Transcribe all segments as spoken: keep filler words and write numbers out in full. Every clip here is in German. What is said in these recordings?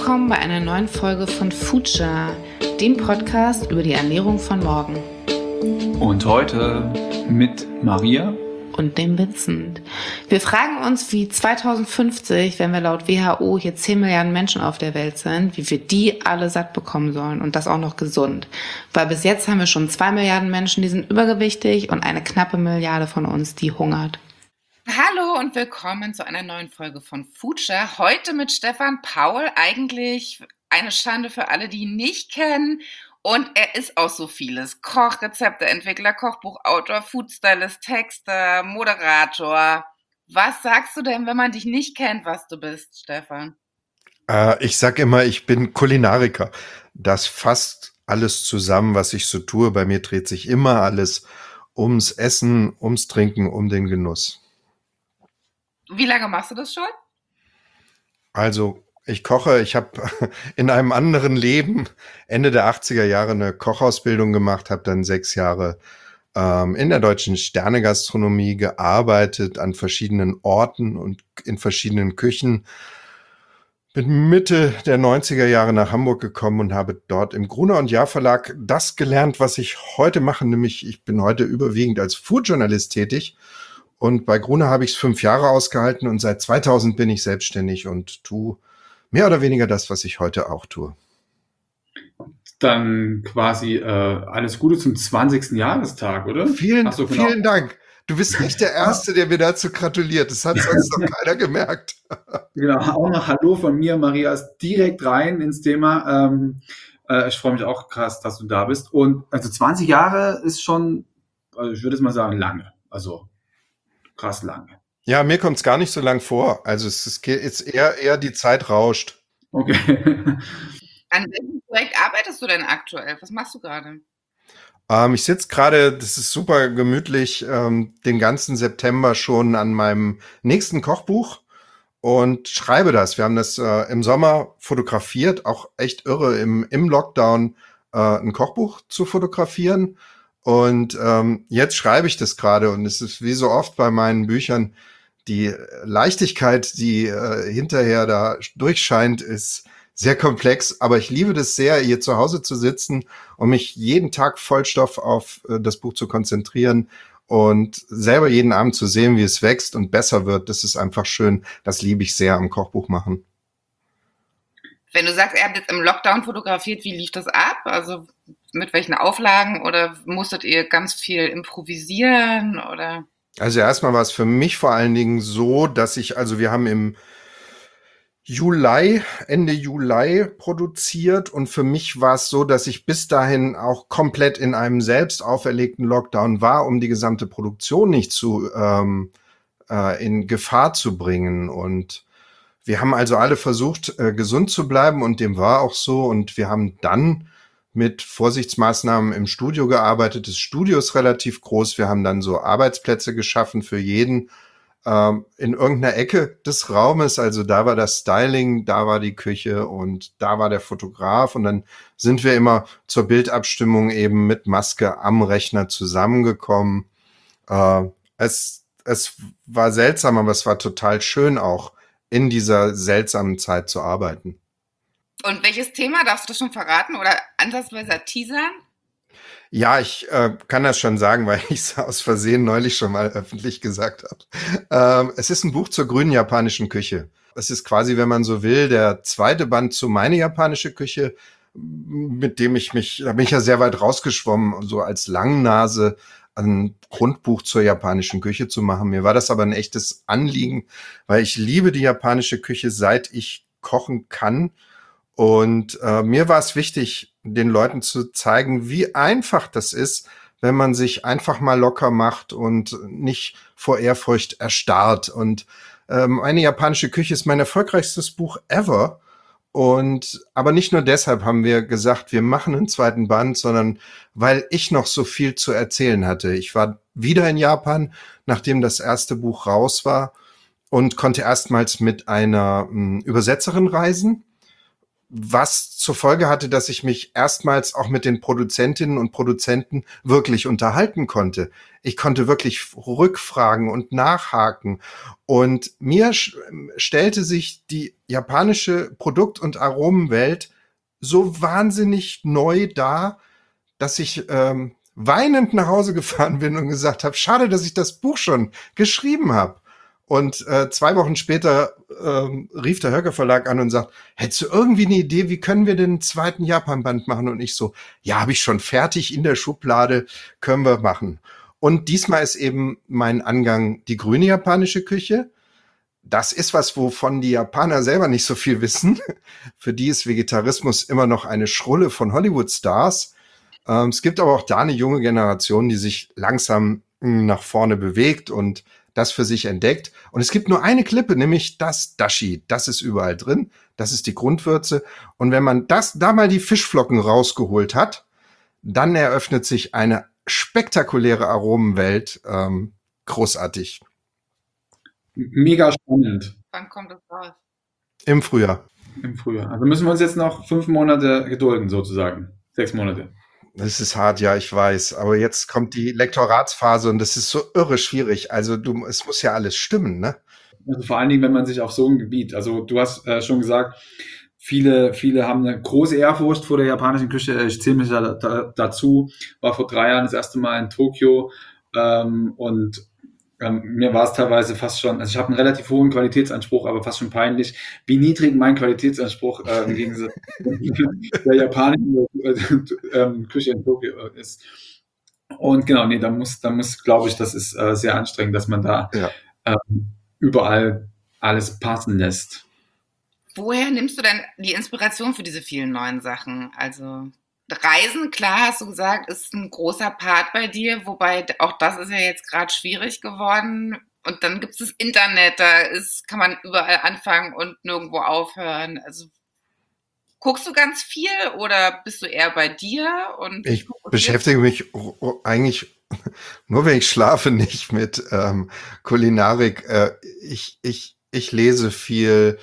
willkommen bei einer neuen Folge von Future, dem Podcast über die Ernährung von morgen. Und heute mit Maria und dem Vincent. Wir fragen uns, wie zweitausendfünfzig, wenn wir laut W H O hier zehn Milliarden Menschen auf der Welt sind, wie wir die alle satt bekommen sollen und das auch noch gesund. Weil bis jetzt haben wir schon zwei Milliarden Menschen, die sind übergewichtig und eine knappe Milliarde von uns, die hungert. Hallo und willkommen zu einer neuen Folge von Future. Heute mit Stefan Paul, eigentlich eine Schande für alle, die ihn nicht kennen. Und er ist auch so vieles. Koch, Rezepteentwickler, Kochbuchautor, Foodstylist, Texter, Moderator. Was sagst du denn, wenn man dich nicht kennt, was du bist, Stefan? Äh, ich sag immer, ich bin Kulinariker. Das fasst alles zusammen, was ich so tue. Bei mir dreht sich immer alles ums Essen, ums Trinken, um den Genuss. Wie lange machst du das schon? Also, ich koche. Ich habe in einem anderen Leben Ende der achtziger Jahre eine Kochausbildung gemacht, habe dann sechs Jahre ähm, in der deutschen Sternegastronomie gearbeitet, an verschiedenen Orten und in verschiedenen Küchen. Bin Mitte der neunziger Jahre nach Hamburg gekommen und habe dort im Gruner und Jahr Verlag das gelernt, was ich heute mache, nämlich ich bin heute überwiegend als Foodjournalist tätig. Und bei Gruner habe ich es fünf Jahre ausgehalten und seit zweitausend bin ich selbstständig und tue mehr oder weniger das, was ich heute auch tue. Dann quasi äh, alles Gute zum zwanzigsten Jahrestag, oder? Vielen, Ach so, genau. vielen Dank. Du bist nicht der Erste, der mir dazu gratuliert. Das hat sonst noch keiner gemerkt. Genau, auch noch Hallo von mir, Maria, ist direkt rein ins Thema. Ähm, äh, ich freue mich auch krass, dass du da bist. Und also zwanzig Jahre ist schon, also ich würde jetzt mal sagen, lange. Also krass lange. Ja, mir kommt es gar nicht so lang vor. Also es ist jetzt eher, eher die Zeit rauscht. Okay. An welchem Projekt arbeitest du denn aktuell? Was machst du gerade? Ähm, ich sitze gerade, das ist super gemütlich, ähm, den ganzen September schon an meinem nächsten Kochbuch und schreibe das. Wir haben das äh, im Sommer fotografiert, auch echt irre, im, im Lockdown äh, ein Kochbuch zu fotografieren. Und ähm, jetzt schreibe ich das gerade und es ist wie so oft bei meinen Büchern, die Leichtigkeit, die äh, hinterher da durchscheint, ist sehr komplex. Aber ich liebe das sehr, hier zu Hause zu sitzen und mich jeden Tag Vollstoff auf äh, das Buch zu konzentrieren und selber jeden Abend zu sehen, wie es wächst und besser wird. Das ist einfach schön. Das liebe ich sehr am Kochbuch machen. Wenn du sagst, ihr habt jetzt im Lockdown fotografiert, wie lief das ab? Also mit welchen Auflagen oder musstet ihr ganz viel improvisieren oder? Also erstmal war es für mich vor allen Dingen so, dass ich, also wir haben im Juli, Ende Juli produziert und für mich war es so, dass ich bis dahin auch komplett in einem selbst auferlegten Lockdown war, um die gesamte Produktion nicht zu ähm, äh, in Gefahr zu bringen. Und wir haben also alle versucht, äh, gesund zu bleiben und dem war auch so. Und wir haben dann mit Vorsichtsmaßnahmen im Studio gearbeitet. Das Studio ist relativ groß. Wir haben dann so Arbeitsplätze geschaffen für jeden ähm, in irgendeiner Ecke des Raumes. Also da war das Styling, da war die Küche und da war der Fotograf. Und dann sind wir immer zur Bildabstimmung eben mit Maske am Rechner zusammengekommen. Äh, es, es war seltsam, aber es war total schön auch, in dieser seltsamen Zeit zu arbeiten. Und welches Thema, darfst du das schon verraten oder ansatzweise teasern? Ja, ich äh, kann das schon sagen, weil ich es aus Versehen neulich schon mal öffentlich gesagt habe. Ähm, es ist ein Buch zur grünen japanischen Küche. Es ist quasi, wenn man so will, der zweite Band zu meine japanische Küche, mit dem ich mich, da bin ich ja sehr weit rausgeschwommen, so als Langnase ein Grundbuch zur japanischen Küche zu machen. Mir war das aber ein echtes Anliegen, weil ich liebe die japanische Küche, seit ich kochen kann. Und äh, mir war es wichtig, den Leuten zu zeigen, wie einfach das ist, wenn man sich einfach mal locker macht und nicht vor Ehrfurcht erstarrt. Und ähm, meine japanische Küche ist mein erfolgreichstes Buch ever. Und aber nicht nur deshalb haben wir gesagt, wir machen einen zweiten Band, sondern weil ich noch so viel zu erzählen hatte. Ich war wieder in Japan, nachdem das erste Buch raus war und konnte erstmals mit einer mh, Übersetzerin reisen. was zur Folge hatte, dass ich mich erstmals auch mit den Produzentinnen und Produzenten wirklich unterhalten konnte. Ich konnte wirklich rückfragen und nachhaken. Und mir sch- stellte sich die japanische Produkt- und Aromenwelt so wahnsinnig neu dar, dass ich ähm, weinend nach Hause gefahren bin und gesagt habe, schade, dass ich das Buch schon geschrieben habe. Und äh, zwei Wochen später ähm, rief der Höcker Verlag an und sagt, hättest du irgendwie eine Idee, wie können wir den einen zweiten Japan-Band machen? Und ich so, ja, habe ich schon fertig in der Schublade, können wir machen. Und diesmal ist eben mein Angang die grüne japanische Küche. Das ist was, wovon die Japaner selber nicht so viel wissen. Für die ist Vegetarismus immer noch eine Schrulle von Hollywood-Stars. Ähm, es gibt aber auch da eine junge Generation, die sich langsam mh, nach vorne bewegt und das für sich entdeckt. Und es gibt nur eine Klippe, nämlich das Dashi. Das ist überall drin. Das ist die Grundwürze. Und wenn man das, da mal die Fischflocken rausgeholt hat, dann eröffnet sich eine spektakuläre Aromenwelt. Ähm, großartig. Mega spannend Wann kommt das raus? Im Frühjahr. im Frühjahr. Also müssen wir uns jetzt noch fünf Monate gedulden, sozusagen. Sechs Monate. Das ist hart, ja, ich weiß. Aber jetzt kommt die Lektoratsphase und das ist so irre schwierig. Also du, es muss ja alles stimmen, ne? Also vor allen Dingen, wenn man sich auf so ein Gebiet, also du hast äh, schon gesagt, viele, viele haben eine große Ehrfurcht vor der japanischen Küche. Ich zähle mich da, da, dazu, war vor drei Jahren das erste Mal in Tokio ähm, und ähm, mir war es teilweise fast schon, also ich habe einen relativ hohen Qualitätsanspruch, aber fast schon peinlich, wie niedrig mein Qualitätsanspruch äh, im Gegensatz der japanischen äh, äh, Küche in Tokio ist. Und genau, nee, da muss, da muss, glaube ich, das ist äh, sehr anstrengend, dass man da Ja. ähm, überall alles passen lässt. Woher nimmst du denn die Inspiration für diese vielen neuen Sachen? Also Reisen, klar, hast du gesagt, ist ein großer Part bei dir, wobei auch das ist ja jetzt gerade schwierig geworden. Und dann gibt es das Internet, da ist, kann man überall anfangen und nirgendwo aufhören. Also guckst du ganz viel oder bist du eher bei dir? Und Ich beschäftige mich o- o- eigentlich nur, wenn ich schlafe, nicht mit ähm, Kulinarik. Äh, ich, ich, ich lese viel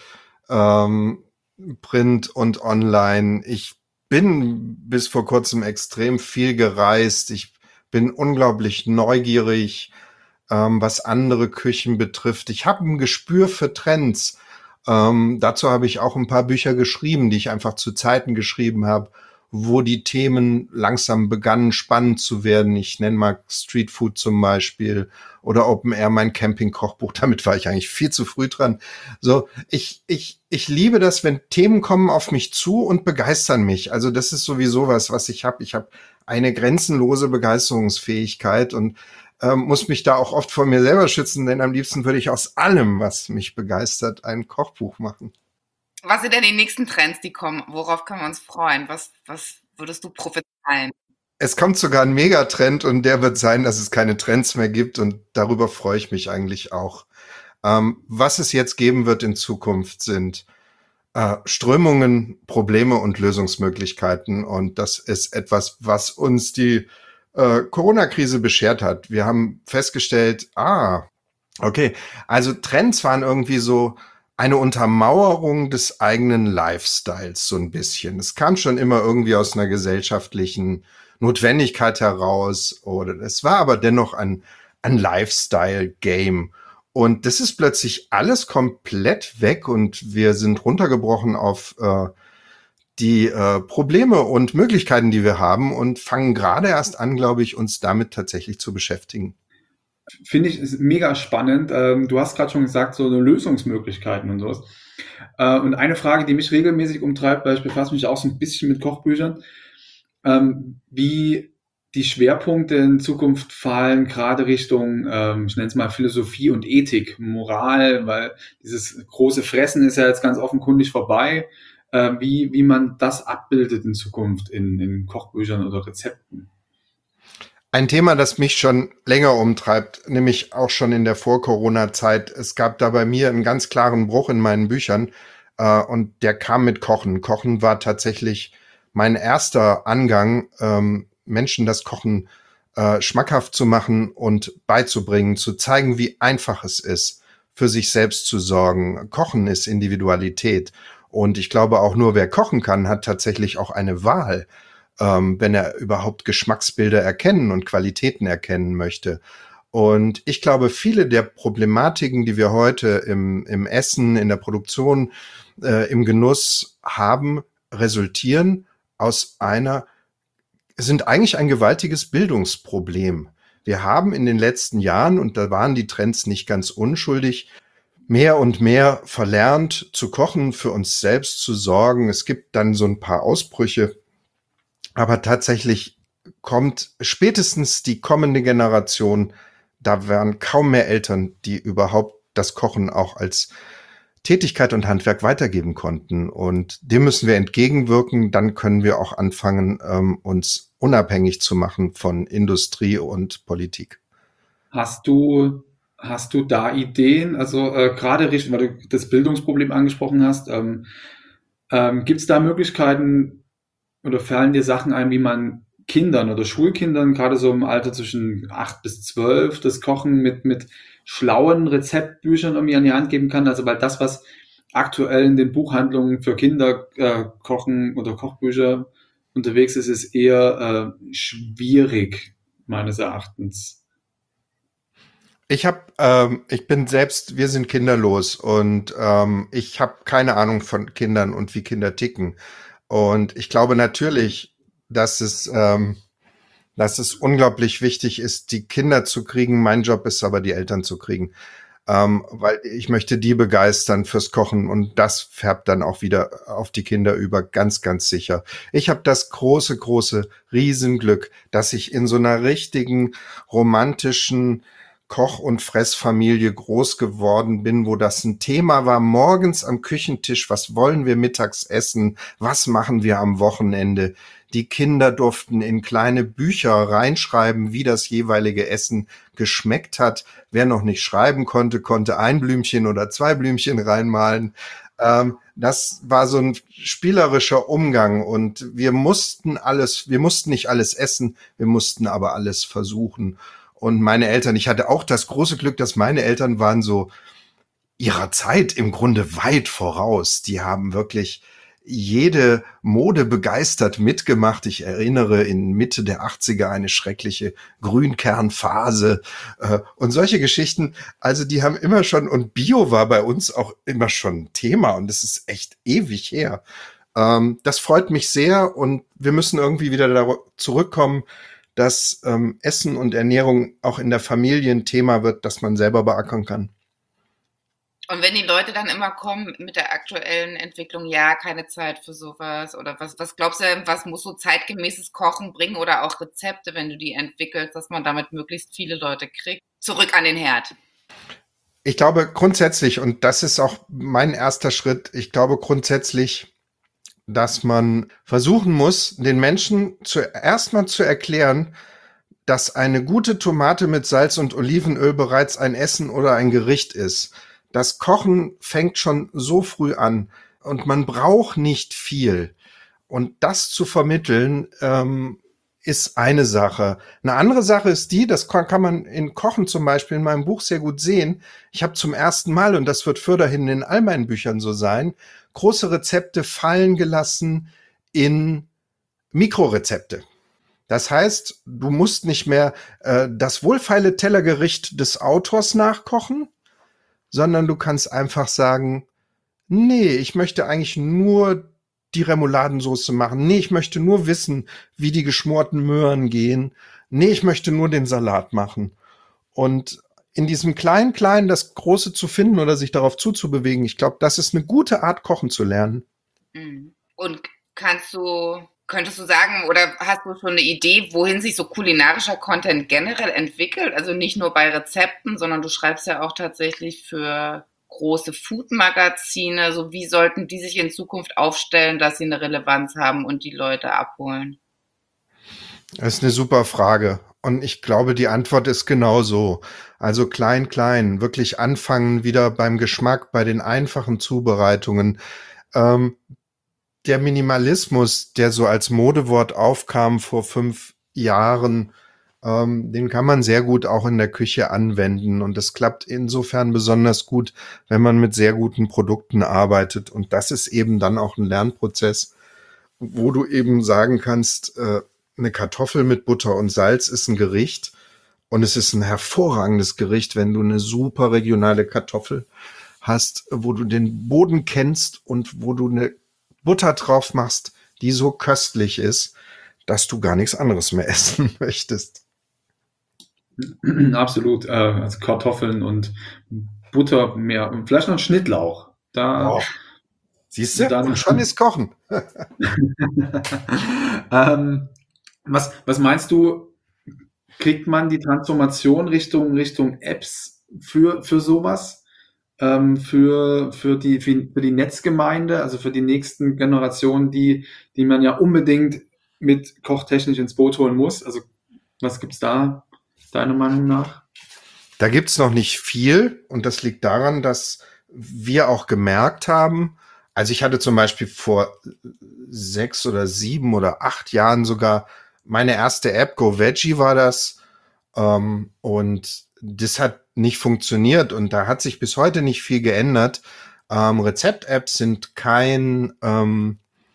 ähm, Print und online. Ich bin bis vor kurzem extrem viel gereist. Ich bin unglaublich neugierig, ähm, was andere Küchen betrifft. Ich habe ein Gespür für Trends. Ähm, dazu habe ich auch ein paar Bücher geschrieben, die ich einfach zu Zeiten geschrieben habe, wo die Themen langsam begannen, spannend zu werden. Ich nenne mal Street Food zum Beispiel oder Open Air, mein Camping-Kochbuch. Damit war ich eigentlich viel zu früh dran. So, ich, ich, ich liebe das, wenn Themen kommen auf mich zu und begeistern mich. Also das ist sowieso was, was ich habe. Ich habe eine grenzenlose Begeisterungsfähigkeit und ähm, muss mich da auch oft vor mir selber schützen, denn am liebsten würde ich aus allem, was mich begeistert, ein Kochbuch machen. was sind denn die nächsten Trends, die kommen? Worauf können wir uns freuen? Was, was würdest du prophezeien? Es kommt sogar ein Megatrend und der wird sein, dass es keine Trends mehr gibt und darüber freue ich mich eigentlich auch. Ähm, was es jetzt geben wird in Zukunft sind äh, Strömungen, Probleme und Lösungsmöglichkeiten und das ist etwas, was uns die äh, Corona-Krise beschert hat. Wir haben festgestellt, ah, okay, also Trends waren irgendwie so eine Untermauerung des eigenen Lifestyles so ein bisschen. Es kam schon immer irgendwie aus einer gesellschaftlichen Notwendigkeit heraus oder es war aber dennoch ein, ein Lifestyle-Game. Und das ist plötzlich alles komplett weg und wir sind runtergebrochen auf äh, die äh, Probleme und Möglichkeiten, die wir haben und fangen gerade erst an, glaube ich, uns damit tatsächlich zu beschäftigen. Finde ich ist mega spannend. Ähm, du hast gerade schon gesagt, so eine Lösungsmöglichkeiten und sowas. Äh, und eine Frage, die mich regelmäßig umtreibt, weil ich befasse mich auch so ein bisschen mit Kochbüchern, ähm, wie die Schwerpunkte in Zukunft fallen, gerade Richtung, ähm, ich nenne es mal Philosophie und Ethik, Moral, weil dieses große Fressen ist ja jetzt ganz offenkundig vorbei. Äh, wie, wie man das abbildet in Zukunft in, in Kochbüchern oder Rezepten. Ein Thema, das mich schon länger umtreibt, nämlich auch schon in der Vor-Corona-Zeit. Es gab da bei mir einen ganz klaren Bruch in meinen Büchern äh, und der kam mit Kochen. Kochen war tatsächlich mein erster Angang, ähm, Menschen das Kochen äh, schmackhaft zu machen und beizubringen, zu zeigen, wie einfach es ist, für sich selbst zu sorgen. Kochen ist Individualität. Und ich glaube auch nur, wer kochen kann, hat tatsächlich auch eine Wahl, ähm, wenn er überhaupt Geschmacksbilder erkennen und Qualitäten erkennen möchte. Und ich glaube, viele der Problematiken, die wir heute im, im Essen, in der Produktion, äh, im Genuss haben, resultieren aus einer, sind eigentlich ein gewaltiges Bildungsproblem. Wir haben in den letzten Jahren, und da waren die Trends nicht ganz unschuldig, mehr und mehr verlernt zu kochen, für uns selbst zu sorgen. Es gibt dann so ein paar Ausbrüche, aber tatsächlich kommt spätestens die kommende Generation, da werden kaum mehr Eltern, die überhaupt das Kochen auch als Tätigkeit und Handwerk weitergeben konnten. Und dem müssen wir entgegenwirken. Dann können wir auch anfangen, ähm, uns unabhängig zu machen von Industrie und Politik. Hast du, hast du da Ideen? Also äh, gerade richtig, weil du das Bildungsproblem angesprochen hast, ähm, ähm, gibt es da Möglichkeiten oder fallen dir Sachen ein, wie man Kindern oder Schulkindern, gerade so im Alter zwischen acht bis zwölf, das Kochen mit, mit schlauen Rezeptbüchern irgendwie an die Hand geben kann? Also weil das, was aktuell in den Buchhandlungen für Kinder äh, kochen oder Kochbücher unterwegs ist, ist eher äh, schwierig, meines Erachtens. Ich habe, ähm, ich bin selbst, wir sind kinderlos und ähm, ich habe keine Ahnung von Kindern und wie Kinder ticken. Und ich glaube natürlich, dass es, ähm, dass es unglaublich wichtig ist, die Kinder zu kriegen. Mein Job ist aber, die Eltern zu kriegen, ähm, weil ich möchte die begeistern fürs Kochen und das färbt dann auch wieder auf die Kinder über, ganz, ganz sicher. Ich habe das große, große Riesenglück, dass ich in so einer richtigen romantischen Koch- und Fressfamilie groß geworden bin, wo das ein Thema war, morgens am Küchentisch, was wollen wir mittags essen, was machen wir am Wochenende. Die Kinder durften in kleine Bücher reinschreiben, wie das jeweilige Essen geschmeckt hat. Wer noch nicht schreiben konnte, konnte ein Blümchen oder zwei Blümchen reinmalen. Ähm, das war so ein spielerischer Umgang und wir mussten alles, wir mussten nicht alles essen, wir mussten aber alles versuchen. Und meine Eltern, ich hatte auch das große Glück, dass meine Eltern waren so ihrer Zeit im Grunde weit voraus. Die haben wirklich jede Mode begeistert mitgemacht. Ich erinnere in Mitte der achtziger eine schreckliche Grünkernphase äh, und solche Geschichten. Also die haben immer schon, und Bio war bei uns auch immer schon ein Thema und das ist echt ewig her. Ähm, das freut mich sehr und wir müssen irgendwie wieder da zurückkommen, dass ähm, Essen und Ernährung auch in der Familie ein Thema wird, das man selber beackern kann. Und wenn die Leute dann immer kommen mit der aktuellen Entwicklung, ja, keine Zeit für sowas oder was, was glaubst du, was muss so zeitgemäßes Kochen bringen oder auch Rezepte, wenn du die entwickelst, dass man damit möglichst viele Leute kriegt? Zurück an den Herd. Ich glaube grundsätzlich, und das ist auch mein erster Schritt, ich glaube grundsätzlich, dass man versuchen muss, den Menschen zuerst mal zu erklären, dass eine gute Tomate mit Salz und Olivenöl bereits ein Essen oder ein Gericht ist. Das Kochen fängt schon so früh an und man braucht nicht viel. Und das zu vermitteln, ähm, ist eine Sache. Eine andere Sache ist die, das kann, kann man in Kochen zum Beispiel in meinem Buch sehr gut sehen. Ich habe zum ersten Mal, und das wird fürderhin in all meinen Büchern so sein, große Rezepte fallen gelassen in Mikrorezepte. Das heißt, du musst nicht mehr äh, das wohlfeile Tellergericht des Autors nachkochen, sondern du kannst einfach sagen, nee, ich möchte eigentlich nur die Remouladensoße machen. Nee, ich möchte nur wissen, wie die geschmorten Möhren gehen. Nee, ich möchte nur den Salat machen. Und in diesem kleinen, kleinen das Große zu finden oder sich darauf zuzubewegen, ich glaube, das ist eine gute Art, kochen zu lernen. Und kannst du, könntest du sagen, oder hast du schon eine Idee, wohin sich so kulinarischer Content generell entwickelt? Also nicht nur bei Rezepten, sondern du schreibst ja auch tatsächlich für große Food-Magazine. So wie sollten die sich in Zukunft aufstellen, dass sie eine Relevanz haben und die Leute abholen? Das ist eine super Frage. Und ich glaube, die Antwort ist genau so. Also klein, klein, wirklich anfangen wieder beim Geschmack, bei den einfachen Zubereitungen. Ähm, der Minimalismus, der so als Modewort aufkam vor fünf Jahren, Ähm, den kann man sehr gut auch in der Küche anwenden und das klappt insofern besonders gut, wenn man mit sehr guten Produkten arbeitet und das ist eben dann auch ein Lernprozess, wo du eben sagen kannst, äh, eine Kartoffel mit Butter und Salz ist ein Gericht und es ist ein hervorragendes Gericht, wenn du eine super regionale Kartoffel hast, wo du den Boden kennst und wo du eine Butter drauf machst, die so köstlich ist, dass du gar nichts anderes mehr essen möchtest. Absolut. Äh, also Kartoffeln und Butter mehr und vielleicht noch Schnittlauch. Da Oh, siehst du? dann Und schon ist Kochen. ähm, was, was meinst du, kriegt man die Transformation Richtung, Richtung Apps für, für sowas? Ähm, für, für die, für, für die Netzgemeinde, also für die nächsten Generationen, die, die man ja unbedingt mit kochtechnisch ins Boot holen muss? Also, was gibt's da, deiner Meinung nach? Da gibt's noch nicht viel und das liegt daran, dass wir auch gemerkt haben, also ich hatte zum Beispiel vor sechs oder sieben oder acht Jahren sogar meine erste App, Go Veggie war das, ähm, und das hat nicht funktioniert und da hat sich bis heute nicht viel geändert. Ähm, Rezept-Apps sind kein, ähm,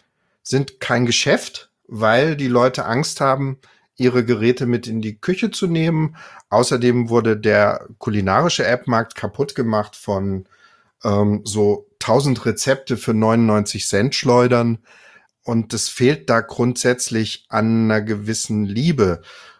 sind kein Geschäft, weil die Leute Angst haben, ihre Geräte mit in die Küche zu nehmen. Außerdem wurde der kulinarische App-Markt kaputt gemacht von ähm, so tausend Rezepte für neunundneunzig Cent Schleudern. Und es fehlt da grundsätzlich an einer gewissen Liebe.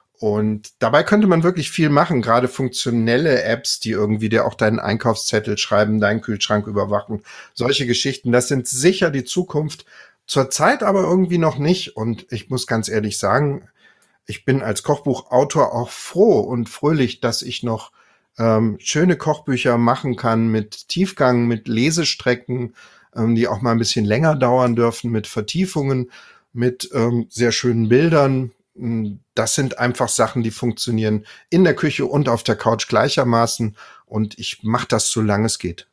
Und dabei könnte man wirklich viel machen, gerade funktionelle Apps, die irgendwie dir auch deinen Einkaufszettel schreiben, deinen Kühlschrank überwachen. Solche Geschichten, das sind sicher die Zukunft. Zurzeit aber irgendwie noch nicht. Und ich muss ganz ehrlich sagen, ich bin als Kochbuchautor auch froh und fröhlich, dass ich noch ähm, schöne Kochbücher machen kann mit Tiefgang, mit Lesestrecken, ähm, die auch mal ein bisschen länger dauern dürfen, mit Vertiefungen, mit ähm, sehr schönen Bildern. Das sind einfach Sachen, die funktionieren in der Küche und auf der Couch gleichermaßen. Und ich mache das, solange es geht.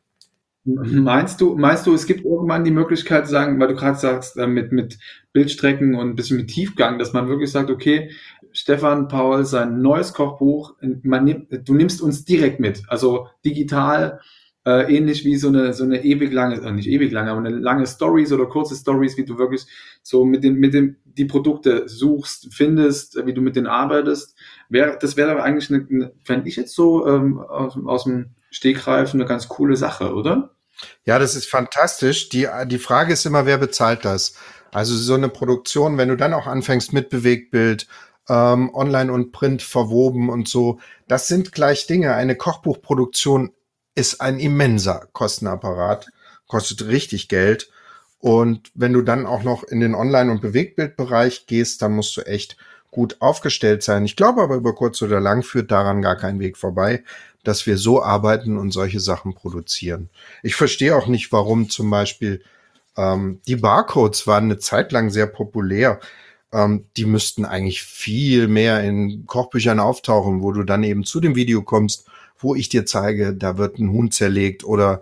Meinst du, meinst du, es gibt irgendwann die Möglichkeit zu sagen, weil du gerade sagst, äh, mit, mit Bildstrecken und ein bisschen mit Tiefgang, dass man wirklich sagt, okay, Stefan Paul, sein neues Kochbuch, man nimmt, du nimmst uns direkt mit, also digital, äh, ähnlich wie so eine, so eine ewig lange, äh, nicht ewig lange, aber eine lange Stories oder kurze Stories, wie du wirklich so mit den, mit den, die Produkte suchst, findest, äh, wie du mit denen arbeitest. Wär, das wäre aber eigentlich eine, eine fände ich jetzt so ähm, aus, aus dem Stegreif eine ganz coole Sache, oder? Ja, das ist fantastisch. Die, die Frage ist immer, wer bezahlt das? Also so eine Produktion, wenn du dann auch anfängst mit Bewegtbild, ähm, Online und Print verwoben und so, das sind gleich Dinge. Eine Kochbuchproduktion ist ein immenser Kostenapparat, kostet richtig Geld. Und wenn du dann auch noch in den Online- und Bewegtbildbereich gehst, dann musst du echt gut aufgestellt sein. Ich glaube aber, über kurz oder lang führt daran gar kein Weg vorbei, dass wir so arbeiten und solche Sachen produzieren. Ich verstehe auch nicht, warum zum Beispiel ähm, die Barcodes waren eine Zeit lang sehr populär. Ähm, die müssten eigentlich viel mehr in Kochbüchern auftauchen, wo du dann eben zu dem Video kommst, wo ich dir zeige, da wird ein Huhn zerlegt oder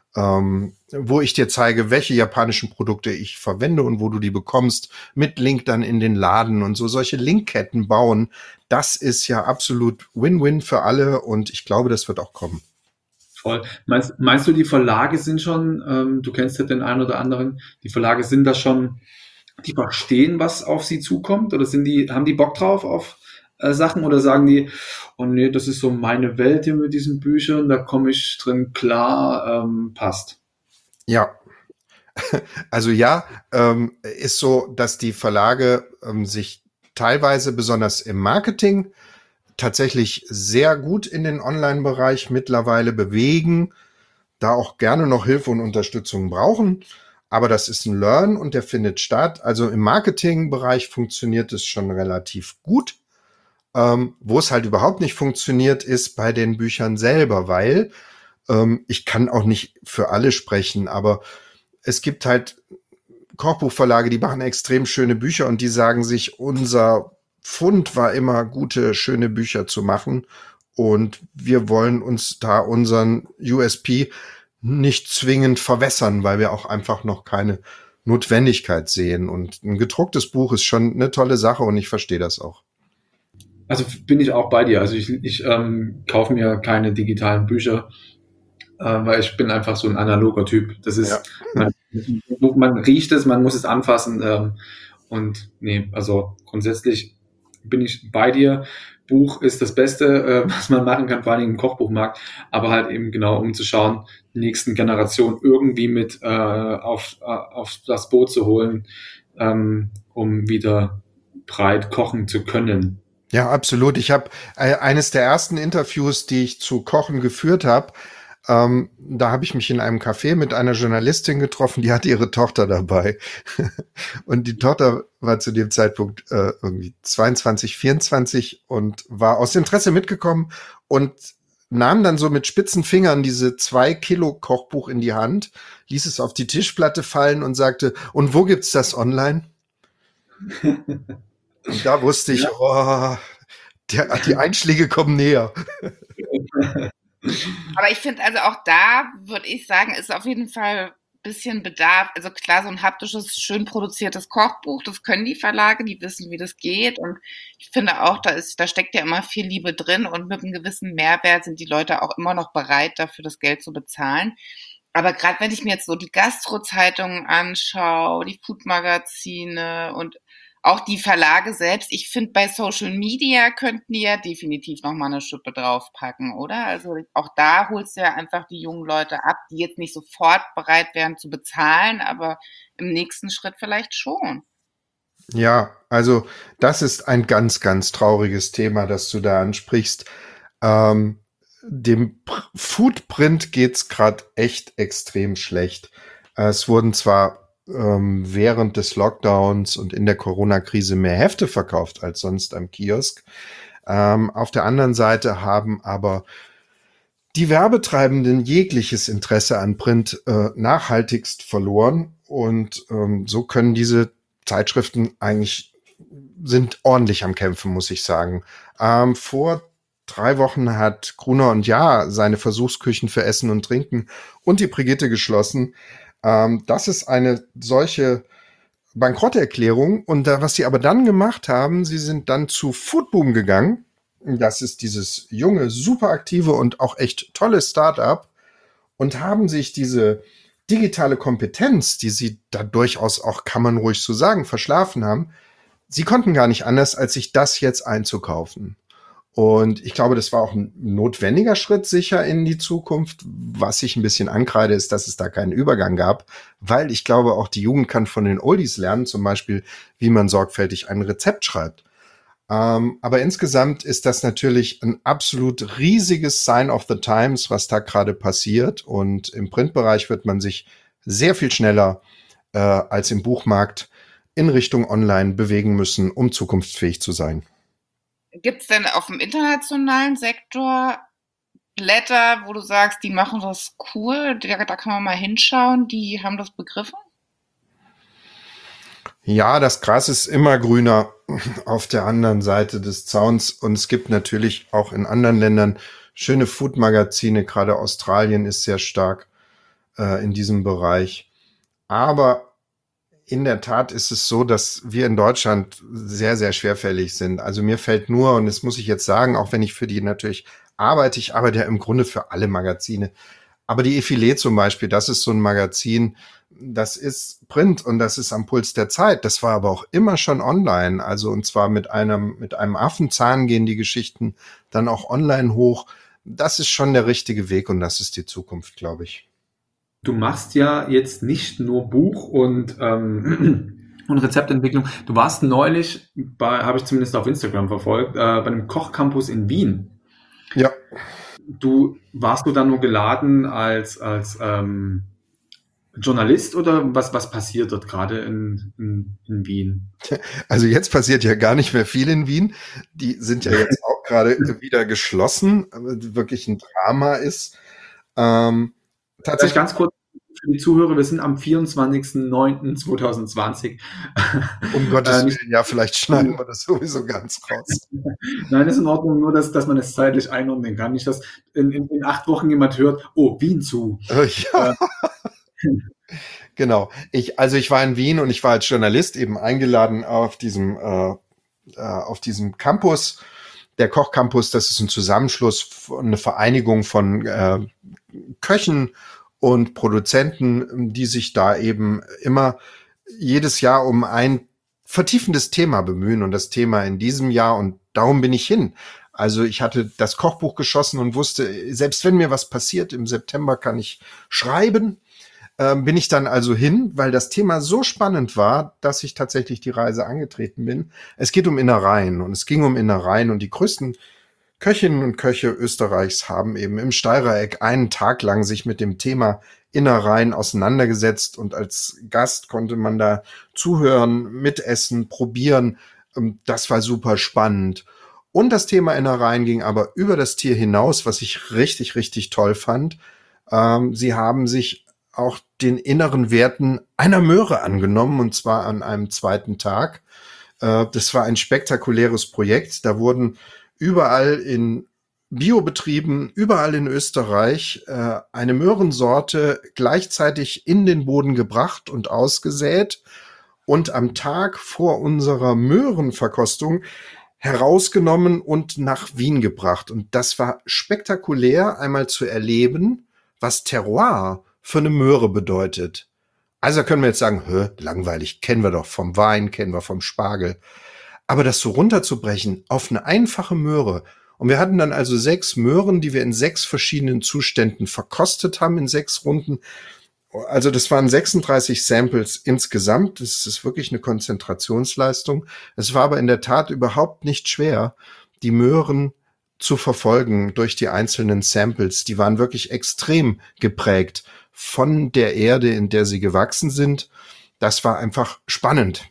ähm, wo ich dir zeige, welche japanischen Produkte ich verwende und wo du die bekommst, mit Link dann in den Laden und so. Solche Linkketten bauen, das ist ja absolut Win-Win für alle und ich glaube, das wird auch kommen. Voll. Meinst, meinst du, die Verlage sind schon, ähm, du kennst ja den einen oder anderen, die Verlage sind da schon, die verstehen, was auf sie zukommt oder sind die, haben die Bock drauf auf äh, Sachen oder sagen die, oh nee, das ist so meine Welt hier mit diesen Büchern, da komme ich drin klar, ähm, passt. Ja, also ja, ähm, ist so, dass die Verlage ähm, sich teilweise besonders im Marketing tatsächlich sehr gut in den Online-Bereich mittlerweile bewegen, da auch gerne noch Hilfe und Unterstützung brauchen. Aber das ist ein Learn und der findet statt. Also im Marketingbereich funktioniert es schon relativ gut. Ähm, wo es halt überhaupt nicht funktioniert, ist bei den Büchern selber, weil ähm, ich kann auch nicht für alle sprechen, aber es gibt halt Kochbuchverlage, die machen extrem schöne Bücher und die sagen sich, unser Pfund war immer, gute, schöne Bücher zu machen und wir wollen uns da unseren U S P nicht zwingend verwässern, weil wir auch einfach noch keine Notwendigkeit sehen. Und ein gedrucktes Buch ist schon eine tolle Sache und ich verstehe das auch. Also bin ich auch bei dir. Also ich, ich ähm, kaufe mir keine digitalen Bücher, äh, weil ich bin einfach so ein analoger Typ. Das Ja. ist, man, man riecht es, man muss es anfassen. Ähm, und nee, also grundsätzlich bin ich bei dir. Buch ist das Beste, äh, was man machen kann, vor allem im Kochbuchmarkt, aber halt eben genau, um zu schauen, die nächsten Generationen irgendwie mit äh, auf, äh, auf das Boot zu holen, ähm, um wieder breit kochen zu können. Ja, absolut. Ich habe äh, eines der ersten Interviews, die ich zu Kochen geführt habe, ähm, da habe ich mich in einem Café mit einer Journalistin getroffen, die hatte ihre Tochter dabei. Und die Tochter war zu dem Zeitpunkt äh, irgendwie zweiundzwanzig, vierundzwanzig und war aus Interesse mitgekommen und nahm dann so mit spitzen Fingern diese zwei Kilo Kochbuch in die Hand, ließ es auf die Tischplatte fallen und sagte, und wo gibt's das online? Und da wusste ich, Ja. oh, der, die Einschläge kommen näher. Aber ich finde, also auch da würde ich sagen, ist auf jeden Fall ein bisschen Bedarf. Also klar, so ein haptisches, schön produziertes Kochbuch, das können die Verlage, die wissen, wie das geht. Und ich finde auch, da ist, da steckt ja immer viel Liebe drin und mit einem gewissen Mehrwert sind die Leute auch immer noch bereit, dafür das Geld zu bezahlen. Aber gerade wenn ich mir jetzt so die Gastro-Zeitungen anschaue, die Food-Magazine und auch die Verlage selbst, ich finde, bei Social Media könnten die ja definitiv noch mal eine Schippe draufpacken, oder? Also auch da holst du ja einfach die jungen Leute ab, die jetzt nicht sofort bereit wären zu bezahlen, aber im nächsten Schritt vielleicht schon. Ja, also das ist ein ganz, ganz trauriges Thema, das du da ansprichst. Ähm, dem Pr- Foodprint geht's gerade echt extrem schlecht. Äh, Es wurden zwar ähm, während des Lockdowns und in der Corona-Krise mehr Hefte verkauft als sonst am Kiosk. Ähm, auf der anderen Seite haben aber die Werbetreibenden jegliches Interesse an Print äh, nachhaltigst verloren und ähm, so können diese Zeitschriften eigentlich sind ordentlich am Kämpfen, muss ich sagen. Ähm, vor drei Wochen hat Gruner und Jahr seine Versuchsküchen für Essen und Trinken und die Brigitte geschlossen. Ähm, das ist eine solche Bankrotterklärung. Und da, was sie aber dann gemacht haben, sie sind dann zu Foodboom gegangen. Das ist dieses junge, super aktive und auch echt tolle Startup und haben sich diese digitale Kompetenz, die sie da durchaus auch, kann man ruhig so sagen, verschlafen haben, sie konnten gar nicht anders, als sich das jetzt einzukaufen. Und ich glaube, das war auch ein notwendiger Schritt sicher in die Zukunft. Was ich ein bisschen ankreide, ist, dass es da keinen Übergang gab, weil ich glaube, auch die Jugend kann von den Oldies lernen, zum Beispiel, wie man sorgfältig ein Rezept schreibt. Ähm, aber insgesamt ist das natürlich ein absolut riesiges Sign of the Times, was da gerade passiert. Und im Printbereich wird man sich sehr viel schneller äh, als im Buchmarkt in Richtung Online bewegen müssen, um zukunftsfähig zu sein. Gibt es denn auf dem internationalen Sektor Blätter, wo du sagst, die machen das cool, da, da kann man mal hinschauen, die haben das begriffen? Ja, das Gras ist immer grüner auf der anderen Seite des Zauns. Und es gibt natürlich auch in anderen Ländern schöne Food-Magazine. Gerade Australien ist sehr stark äh, in diesem Bereich. Aber in der Tat ist es so, dass wir in Deutschland sehr, sehr schwerfällig sind. Also mir fällt nur, und das muss ich jetzt sagen, auch wenn ich für die natürlich arbeite, ich arbeite ja im Grunde für alle Magazine. Aber die Effilé zum Beispiel, das ist so ein Magazin, das ist Print und das ist am Puls der Zeit. Das war aber auch immer schon online. Also und zwar mit einem, mit einem Affenzahn gehen die Geschichten dann auch online hoch. Das ist schon der richtige Weg und das ist die Zukunft, glaube ich. Du machst ja jetzt nicht nur Buch und, ähm, und Rezeptentwicklung. Du warst neulich, bei, habe ich zumindest auf Instagram verfolgt, äh, bei einem Kochcampus in Wien. Ja. Du warst du dann nur geladen als, als ähm, Journalist oder was, was passiert dort gerade in, in, in Wien? Also jetzt passiert ja gar nicht mehr viel in Wien. Die sind ja jetzt auch gerade wieder geschlossen, was wirklich ein Drama ist. Ähm, Vielleicht tatsächlich, ganz kurz für die Zuhörer, wir sind am vierundzwanzigsten neunten zweitausendzwanzig. um Gottes Äh, nicht, Willen, ja, vielleicht schneiden wir das sowieso ganz raus. nein, ist in Ordnung, nur dass, dass man es zeitlich einordnen kann. Nicht, dass in, in, in acht Wochen jemand hört, oh, Wien zu. Äh, ja. Genau. Ich, also ich war in Wien und ich war als Journalist eben eingeladen auf diesem, äh, äh, auf diesem Campus. der Kochcampus, das ist ein Zusammenschluss, eine Vereinigung von äh, Köchen und Produzenten, die sich da eben immer jedes Jahr um ein vertiefendes Thema bemühen. Und das Thema in diesem Jahr, und darum bin ich hin. Also ich hatte das Kochbuch geschossen und wusste, selbst wenn mir was passiert, im September kann ich schreiben. Ähm, bin ich dann also hin, weil das Thema so spannend war, dass ich tatsächlich die Reise angetreten bin. Es geht um Innereien und es ging um Innereien und die größten Köchinnen und Köche Österreichs haben eben im Steirereck einen Tag lang sich mit dem Thema Innereien auseinandergesetzt und als Gast konnte man da zuhören, mitessen, probieren. Das war super spannend. Und das Thema Innereien ging aber über das Tier hinaus, was ich richtig, richtig toll fand. Ähm, sie haben sich auch den inneren Werten einer Möhre angenommen, und zwar an einem zweiten Tag. Äh, das war ein spektakuläres Projekt. Da wurden überall in Biobetrieben, überall in Österreich, äh, eine Möhrensorte gleichzeitig in den Boden gebracht und ausgesät und am Tag vor unserer Möhrenverkostung herausgenommen und nach Wien gebracht. Und das war spektakulär, einmal zu erleben, was Terroir für eine Möhre bedeutet. Also können wir jetzt sagen, hä, langweilig, kennen wir doch vom Wein, kennen wir vom Spargel. Aber das so runterzubrechen auf eine einfache Möhre. Und wir hatten dann also sechs Möhren, die wir in sechs verschiedenen Zuständen verkostet haben, in sechs Runden. Also das waren sechsunddreißig Samples insgesamt. Das ist wirklich eine Konzentrationsleistung. Es war aber in der Tat überhaupt nicht schwer, die Möhren zu verfolgen durch die einzelnen Samples. Die waren wirklich extrem geprägt von der Erde, in der sie gewachsen sind. Das war einfach spannend.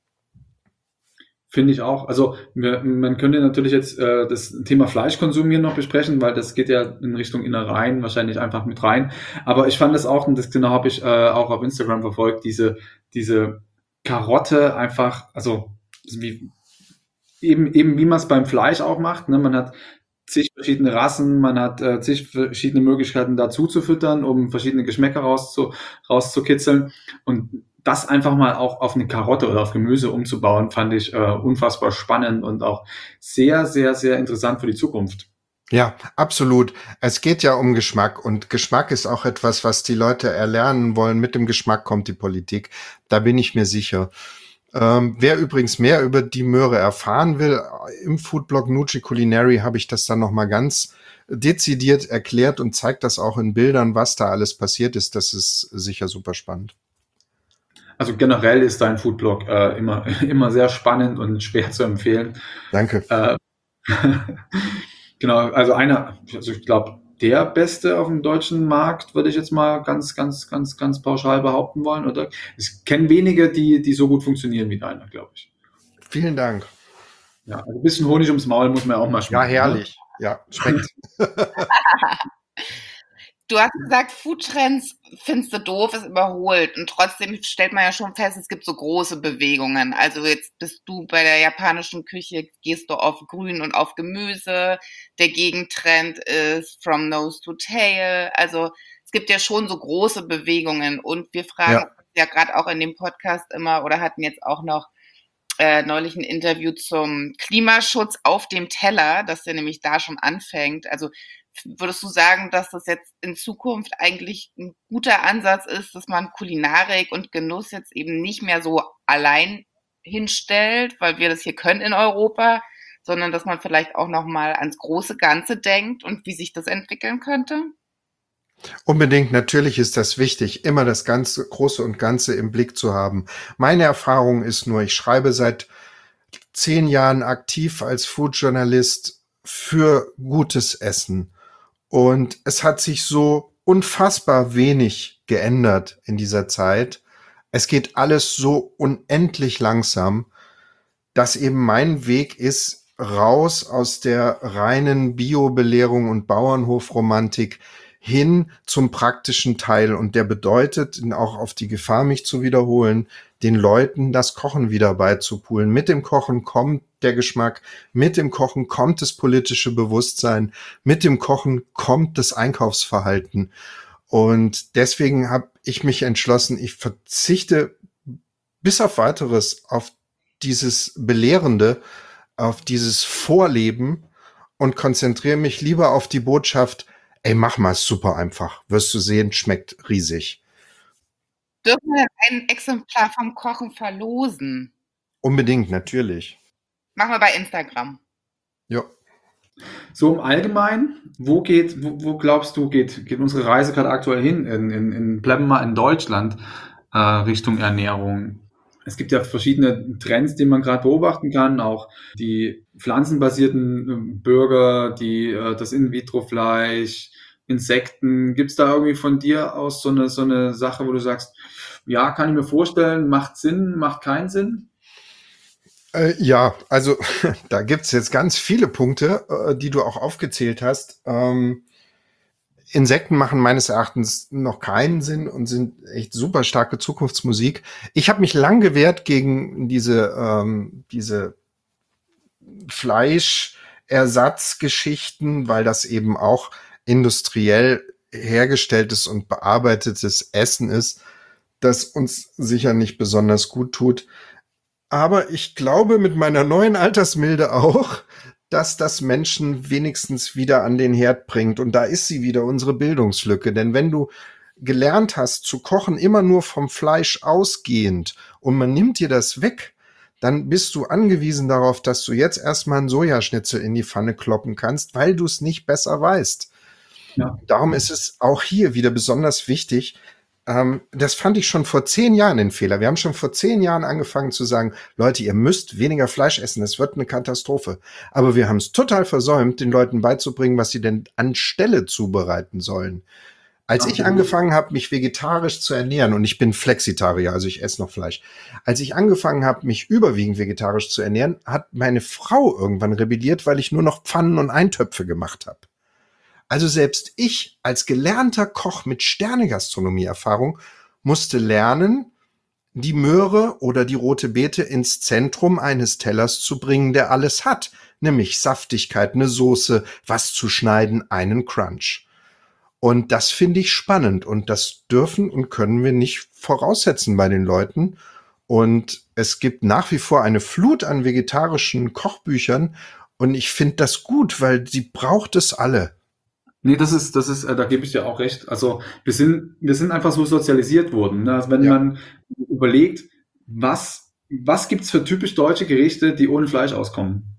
Finde ich auch. Also wir, man könnte natürlich jetzt äh, das Thema Fleischkonsum hier noch besprechen, weil das geht ja in Richtung Innereien wahrscheinlich einfach mit rein. Aber ich fand das auch, und das genau habe ich äh, auch auf Instagram verfolgt, diese diese Karotte einfach, also wie eben eben wie man es beim Fleisch auch macht. Ne? Man hat zig verschiedene Rassen, man hat äh, zig verschiedene Möglichkeiten dazu zu füttern, um verschiedene Geschmäcker rauszu, rauszukitzeln. Und das einfach mal auch auf eine Karotte oder auf Gemüse umzubauen, fand ich äh, unfassbar spannend und auch sehr, sehr, sehr interessant für die Zukunft. Ja, absolut. Es geht ja um Geschmack und Geschmack ist auch etwas, was die Leute erlernen wollen. Mit dem Geschmack kommt die Politik. Da bin ich mir sicher. Ähm, wer übrigens mehr über die Möhre erfahren will, im Foodblog Nucci Culinary habe ich das dann nochmal ganz dezidiert erklärt und zeigt das auch in Bildern, was da alles passiert ist. Das ist sicher super spannend. Also generell ist dein Foodblog äh, immer, immer sehr spannend und schwer zu empfehlen. Danke. Äh, genau, also einer, also ich glaube, der Beste auf dem deutschen Markt, würde ich jetzt mal ganz, ganz, ganz, ganz pauschal behaupten wollen. Oder ich kenne wenige, die, die so gut funktionieren wie deiner, glaube ich. Vielen Dank. Ja, also ein bisschen Honig ums Maul muss man auch mal schmecken. Ja, herrlich. Ne? Ja, schmeckt. Du hast gesagt, Foodtrends findest du doof, ist überholt. Und trotzdem stellt man ja schon fest, es gibt so große Bewegungen. Also jetzt bist du bei der japanischen Küche, gehst du auf Grün und auf Gemüse. Der Gegentrend ist from nose to tail. Also es gibt ja schon so große Bewegungen. Und wir fragen Ja. uns ja gerade auch in dem Podcast immer oder hatten jetzt auch noch äh, neulich ein Interview zum Klimaschutz auf dem Teller, dass der nämlich da schon anfängt. Also würdest du sagen, dass das jetzt in Zukunft eigentlich ein guter Ansatz ist, dass man Kulinarik und Genuss jetzt eben nicht mehr so allein hinstellt, weil wir das hier können in Europa, sondern dass man vielleicht auch noch mal ans große Ganze denkt und wie sich das entwickeln könnte? Unbedingt, natürlich ist das wichtig, immer das ganze Große und Ganze im Blick zu haben. Meine Erfahrung ist nur, ich schreibe seit zehn Jahren aktiv als Foodjournalist für gutes Essen. Und es hat sich so unfassbar wenig geändert in dieser Zeit. Es geht alles so unendlich langsam, dass eben mein Weg ist, raus aus der reinen Biobelehrung und Bauernhofromantik hin zum praktischen Teil. Und der bedeutet, auch auf die Gefahr, mich zu wiederholen, den Leuten das Kochen wieder beizupulen. Mit dem Kochen kommt der Geschmack, mit dem Kochen kommt das politische Bewusstsein, mit dem Kochen kommt das Einkaufsverhalten. Und deswegen habe ich mich entschlossen, ich verzichte bis auf weiteres auf dieses Belehrende, auf dieses Vorleben und konzentriere mich lieber auf die Botschaft, ey, mach mal, ist super einfach. Wirst du sehen, schmeckt riesig. Dürfen wir ein Exemplar vom Kochen verlosen? Unbedingt, natürlich. Machen wir bei Instagram. Ja. So im Allgemeinen, wo geht, wo, wo glaubst du, geht, geht unsere Reise gerade aktuell hin? In, in, in, bleiben wir mal in Deutschland, äh, Richtung Ernährung. Es gibt ja verschiedene Trends, die man gerade beobachten kann, auch die pflanzenbasierten Burger, die, äh, das In-vitro-Fleisch, Insekten. Gibt es da irgendwie von dir aus so eine, so eine Sache, wo du sagst, ja, kann ich mir vorstellen, macht Sinn, macht keinen Sinn? Äh, ja, also da gibt's jetzt ganz viele Punkte, äh, die du auch aufgezählt hast. Ähm, Insekten machen meines Erachtens noch keinen Sinn und sind echt super starke Zukunftsmusik. Ich habe mich lang gewehrt gegen diese, ähm, diese Fleischersatzgeschichten, weil das eben auch industriell hergestelltes und bearbeitetes Essen ist, das uns sicher nicht besonders gut tut. Aber ich glaube mit meiner neuen Altersmilde auch, dass das Menschen wenigstens wieder an den Herd bringt. Und da ist sie wieder, unsere Bildungslücke. Denn wenn du gelernt hast zu kochen, immer nur vom Fleisch ausgehend, und man nimmt dir das weg, dann bist du angewiesen darauf, dass du jetzt erstmal einen Sojaschnitzel in die Pfanne kloppen kannst, weil du es nicht besser weißt. Ja. Darum ist es auch hier wieder besonders wichtig. Ähm, das fand ich schon vor zehn Jahren den Fehler. Wir haben schon vor zehn Jahren angefangen zu sagen, Leute, ihr müsst weniger Fleisch essen, es wird eine Katastrophe. Aber wir haben es total versäumt, den Leuten beizubringen, was sie denn anstelle zubereiten sollen. Als ich angefangen habe, mich vegetarisch zu ernähren, und ich bin Flexitarier, also ich esse noch Fleisch. Als ich angefangen habe, mich überwiegend vegetarisch zu ernähren, hat meine Frau irgendwann rebelliert, weil ich nur noch Pfannen und Eintöpfe gemacht habe. Also selbst ich als gelernter Koch mit Sternegastronomie-Erfahrung musste lernen, die Möhre oder die rote Beete ins Zentrum eines Tellers zu bringen, der alles hat. Nämlich Saftigkeit, eine Soße, was zu schneiden, einen Crunch. Und das finde ich spannend und das dürfen und können wir nicht voraussetzen bei den Leuten. Und es gibt nach wie vor eine Flut an vegetarischen Kochbüchern und ich finde das gut, weil sie braucht es alle. Nee, das ist, das ist, äh, da gebe ich dir auch recht. Also wir sind, wir sind einfach so sozialisiert worden. Ne? Also wenn ja. man überlegt, was, was gibt's für typisch deutsche Gerichte, die ohne Fleisch auskommen?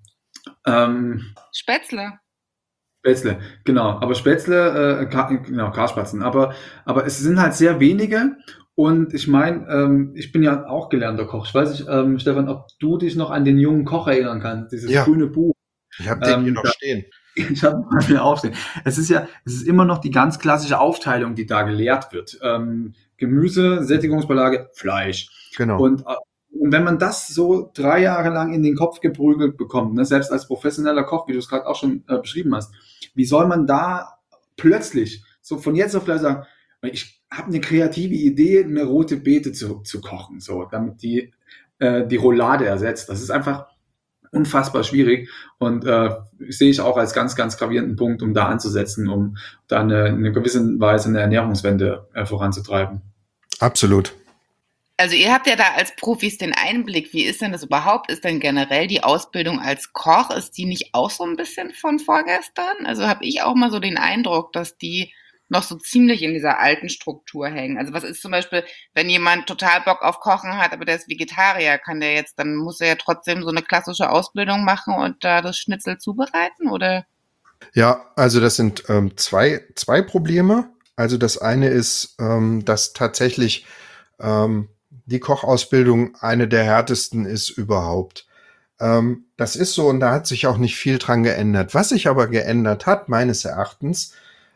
Ähm, Spätzle. Spätzle, genau. Aber Spätzle, äh, Ka- genau, Karspatzen. Aber, aber es sind halt sehr wenige. Und ich meine, ähm, ich bin ja auch gelernter Koch. Ich weiß nicht, ähm, Stefan, ob du dich noch an den jungen Koch erinnern kannst, dieses ja. grüne Buch. Ich habe den ähm, hier noch da, stehen. Ich habe mal mir aufstehen. Es ist ja, es ist immer noch die ganz klassische Aufteilung, die da gelehrt wird. Ähm, Gemüse, Sättigungsbeilage, Fleisch. Genau. Und, äh, und wenn man das so drei Jahre lang in den Kopf geprügelt bekommt, ne, selbst als professioneller Koch, wie du es gerade auch schon äh, beschrieben hast, wie soll man da plötzlich so von jetzt auf gleich sagen, ich habe eine kreative Idee, eine rote Beete zu, zu kochen, so, damit die äh, die Roulade ersetzt. Das ist einfach unfassbar schwierig und äh, sehe ich auch als ganz, ganz gravierenden Punkt, um da anzusetzen, um da eine, eine gewisse Weise eine Ernährungswende äh, voranzutreiben. Absolut. Also ihr habt ja da als Profis den Einblick. Wie ist denn das überhaupt? Ist denn generell die Ausbildung als Koch, ist die nicht auch so ein bisschen von vorgestern? Also habe ich auch mal so den Eindruck, dass die noch so ziemlich in dieser alten Struktur hängen. Also was ist zum Beispiel, wenn jemand total Bock auf Kochen hat, aber der ist Vegetarier, kann der jetzt, dann muss er ja trotzdem so eine klassische Ausbildung machen und da das Schnitzel zubereiten, oder? Ja, also das sind ähm, zwei, zwei Probleme. Also das eine ist, ähm, dass tatsächlich ähm, die Kochausbildung eine der härtesten ist überhaupt. Ähm, das ist so und da hat sich auch nicht viel dran geändert. Was sich aber geändert hat, meines Erachtens,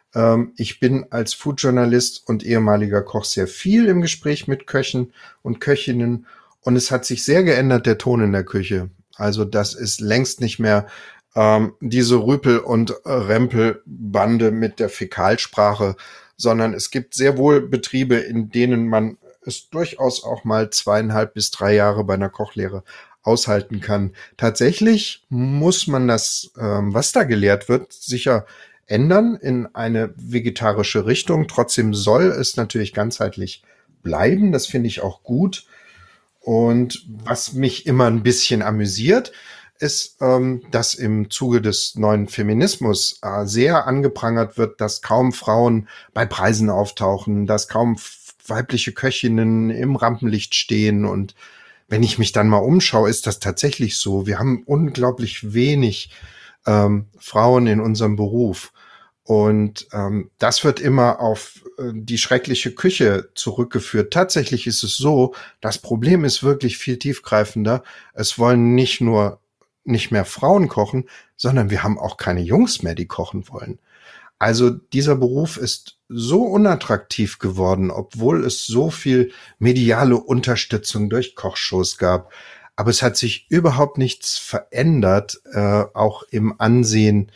ich bin als Foodjournalist und ehemaliger Koch sehr viel im Gespräch mit Köchen und Köchinnen und es hat sich sehr geändert, der Ton in der Küche. Also das ist längst nicht mehr ähm, diese Rüpel- und Rempelbande mit der Fäkalsprache, sondern es gibt sehr wohl Betriebe, in denen man es durchaus auch mal zweieinhalb bis drei Jahre bei einer Kochlehre aushalten kann. Tatsächlich muss man das, ähm, was da gelehrt wird, sicher ändern in eine vegetarische Richtung. Trotzdem soll es natürlich ganzheitlich bleiben. Das finde ich auch gut. Und was mich immer ein bisschen amüsiert, ist, ähm, dass im Zuge des neuen Feminismus äh, sehr angeprangert wird, dass kaum Frauen bei Preisen auftauchen, dass kaum f- weibliche Köchinnen im Rampenlicht stehen. Und wenn ich mich dann mal umschaue, ist das tatsächlich so. Wir haben unglaublich wenig ähm, Frauen in unserem Beruf. Und ähm, das wird immer auf äh, die schreckliche Küche zurückgeführt. Tatsächlich ist es so, das Problem ist wirklich viel tiefgreifender. Es wollen nicht nur nicht mehr Frauen kochen, sondern wir haben auch keine Jungs mehr, die kochen wollen. Also dieser Beruf ist so unattraktiv geworden, obwohl es so viel mediale Unterstützung durch Kochshows gab. Aber es hat sich überhaupt nichts verändert, äh, auch im Ansehen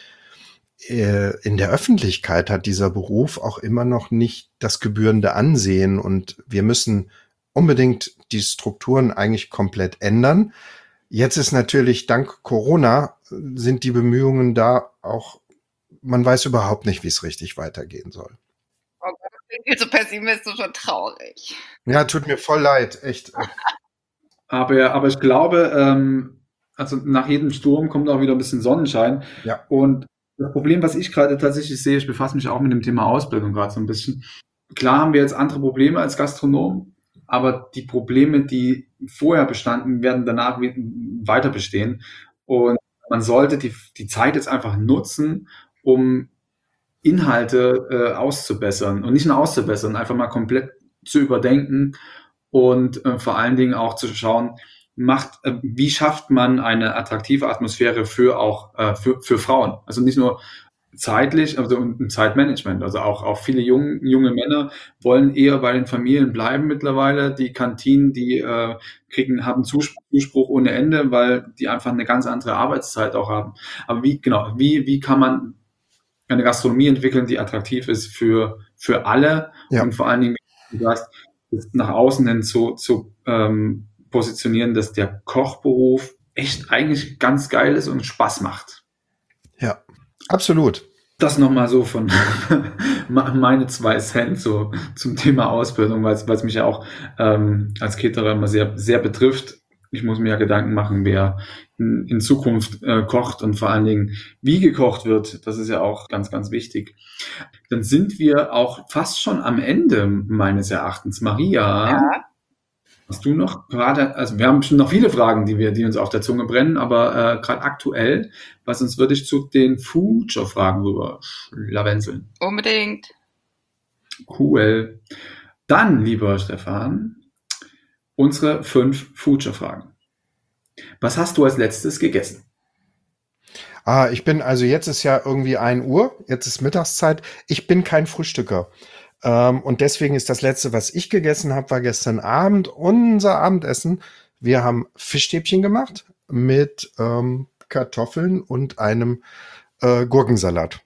in der Öffentlichkeit hat dieser Beruf auch immer noch nicht das gebührende Ansehen und wir müssen unbedingt die Strukturen eigentlich komplett ändern. Jetzt ist natürlich dank Corona sind die Bemühungen da auch, man weiß überhaupt nicht, wie es richtig weitergehen soll. Oh Gott, das klingt so pessimistisch und traurig. Ja, tut mir voll leid, echt. Aber, aber ich glaube, ähm, also nach jedem Sturm kommt auch wieder ein bisschen Sonnenschein. Ja. Und das Problem, was ich gerade tatsächlich sehe, ich befasse mich auch mit dem Thema Ausbildung gerade so ein bisschen. Klar haben wir jetzt andere Probleme als Gastronom, aber die Probleme, die vorher bestanden, werden danach weiter bestehen. Und man sollte die, die Zeit jetzt einfach nutzen, um Inhalte äh, auszubessern und nicht nur auszubessern, einfach mal komplett zu überdenken und äh, vor allen Dingen auch zu schauen, macht, äh, wie schafft man eine attraktive Atmosphäre für auch äh, für, für Frauen. Also nicht nur zeitlich, also im Zeitmanagement. Also auch, auch viele junge, junge Männer wollen eher bei den Familien bleiben mittlerweile. Die Kantinen, die äh, kriegen, haben Zuspruch, Zuspruch ohne Ende, weil die einfach eine ganz andere Arbeitszeit auch haben. Aber wie, genau, wie, wie kann man eine Gastronomie entwickeln, die attraktiv ist für, für alle Ja. und vor allen Dingen, wie du sagst, nach außen hin zu, zu ähm, positionieren, dass der Kochberuf echt eigentlich ganz geil ist und Spaß macht. Ja, absolut. Das nochmal so von meine zwei Cent so zum Thema Ausbildung, weil es mich ja auch ähm, als Caterer immer sehr, sehr betrifft. Ich muss mir ja Gedanken machen, wer in, in Zukunft äh, kocht und vor allen Dingen, wie gekocht wird. Das ist ja auch ganz, ganz wichtig. Dann sind wir auch fast schon am Ende meines Erachtens. Maria, Ja. hast du noch gerade, also wir haben schon noch viele Fragen, die wir, die uns auf der Zunge brennen, aber äh, gerade aktuell, weil sonst würde ich zu den Future-Fragen rüber schlawenzeln. Unbedingt. Cool. Dann, lieber Stefan, unsere fünf Future-Fragen. Was hast du als letztes gegessen? Ah, ich bin, also jetzt ist ja irgendwie ein Uhr, jetzt ist Mittagszeit. Ich bin kein Frühstücker. Ähm, und deswegen ist das Letzte, was ich gegessen habe, war gestern Abend unser Abendessen. Wir haben Fischstäbchen gemacht mit ähm, Kartoffeln und einem äh, Gurkensalat.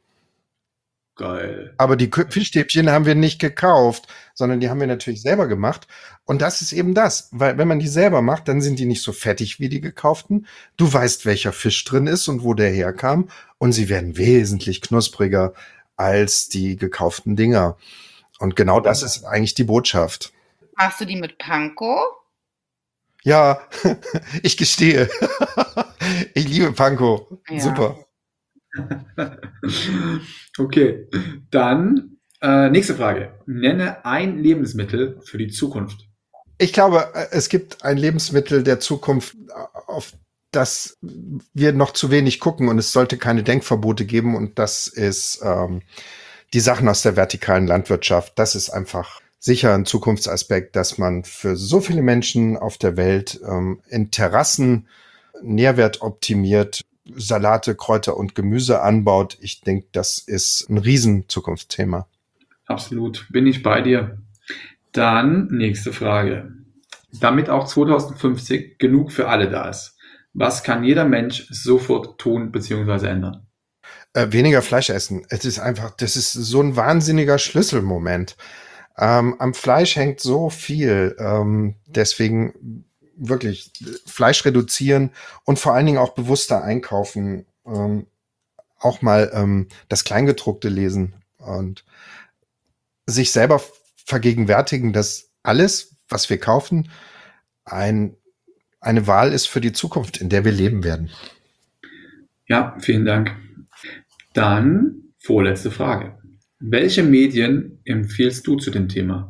Geil. Aber die Kü- Fischstäbchen haben wir nicht gekauft, sondern die haben wir natürlich selber gemacht. Und das ist eben das, weil wenn man die selber macht, dann sind die nicht so fettig wie die gekauften. Du weißt, welcher Fisch drin ist und wo der herkam. Und sie werden wesentlich knuspriger als die gekauften Dinger. Und genau das ist eigentlich die Botschaft. Machst du die mit Panko? Ja, ich gestehe. Ich liebe Panko. Ja. Super. Okay, dann äh, nächste Frage. Nenne ein Lebensmittel für die Zukunft. Ich glaube, es gibt ein Lebensmittel der Zukunft, auf das wir noch zu wenig gucken und es sollte keine Denkverbote geben und das ist ähm, die Sachen aus der vertikalen Landwirtschaft. Das ist einfach sicher ein Zukunftsaspekt, dass man für so viele Menschen auf der Welt ähm, in Terrassen Nährwert optimiert, Salate, Kräuter und Gemüse anbaut. Ich denke, das ist ein riesen Zukunftsthema. Absolut, bin ich bei dir. Dann nächste Frage. Damit auch zwanzig fünfzig genug für alle da ist, was kann jeder Mensch sofort tun bzw. ändern? Äh, weniger Fleisch essen. Es ist einfach, das ist so ein wahnsinniger Schlüsselmoment. Ähm, am Fleisch hängt so viel. Ähm, deswegen wirklich Fleisch reduzieren und vor allen Dingen auch bewusster einkaufen. Ähm, auch mal ähm, das Kleingedruckte lesen und sich selber vergegenwärtigen, dass alles, was wir kaufen, ein, eine Wahl ist für die Zukunft, in der wir leben werden. Ja, vielen Dank. Dann vorletzte Frage. Welche Medien empfiehlst du zu dem Thema?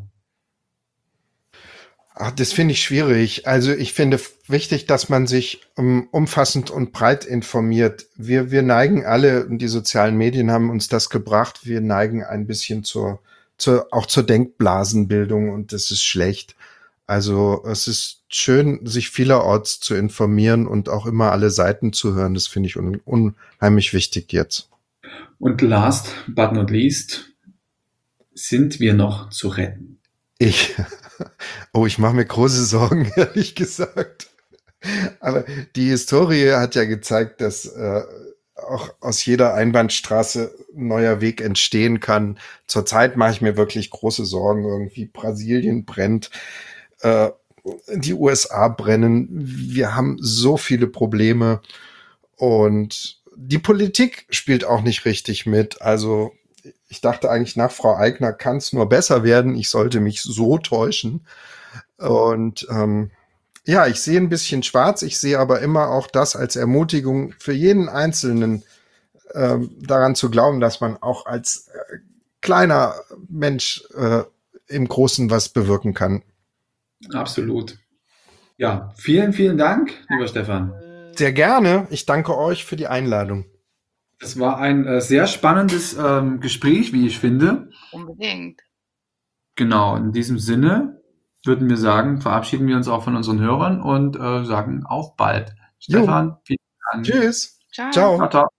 Ach, das finde ich schwierig. Also ich finde wichtig, dass man sich um, umfassend und breit informiert. Wir, wir neigen alle, und die sozialen Medien haben uns das gebracht, wir neigen ein bisschen zur, zur, auch zur Denkblasenbildung, und das ist schlecht. Also es ist schön, sich vielerorts zu informieren und auch immer alle Seiten zu hören. Das finde ich un, unheimlich wichtig jetzt. Und last but not least, sind wir noch zu retten? Ich, oh, ich mache mir große Sorgen, ehrlich gesagt. Aber die Historie hat ja gezeigt, dass äh, auch aus jeder Einbahnstraße ein neuer Weg entstehen kann. Zurzeit mache ich mir wirklich große Sorgen. Irgendwie Brasilien brennt, äh, die U S A brennen. Wir haben so viele Probleme und die Politik spielt auch nicht richtig mit. Also ich dachte eigentlich, nach Frau Aigner kann es nur besser werden. Ich sollte mich so täuschen. Und ähm, ja, ich sehe ein bisschen schwarz. Ich sehe aber immer auch das als Ermutigung für jeden Einzelnen, ähm, daran zu glauben, dass man auch als äh, kleiner Mensch äh, im Großen was bewirken kann. Absolut. Ja, vielen, vielen Dank, lieber Stefan. Sehr gerne. Ich danke euch für die Einladung. Es war ein äh, sehr spannendes ähm, Gespräch, wie ich finde. Unbedingt. Genau, in diesem Sinne würden wir sagen, verabschieden wir uns auch von unseren Hörern und äh, sagen auf bald. Jo. Stefan, vielen Dank. Tschüss. Ciao. Ciao. Ciao, ciao.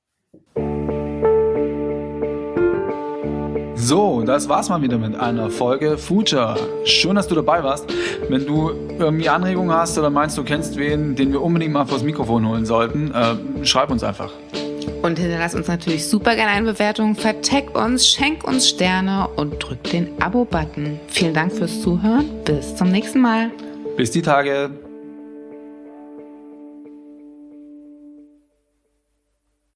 So, das war's mal wieder mit einer Folge Future. Schön, dass du dabei warst. Wenn du irgendwie Anregungen hast oder meinst, du kennst wen, den wir unbedingt mal vors Mikrofon holen sollten, äh, schreib uns einfach. Und hinterlass uns natürlich super gerne eine Bewertung, vertag uns, schenk uns Sterne und drück den Abo-Button. Vielen Dank fürs Zuhören. Bis zum nächsten Mal. Bis die Tage.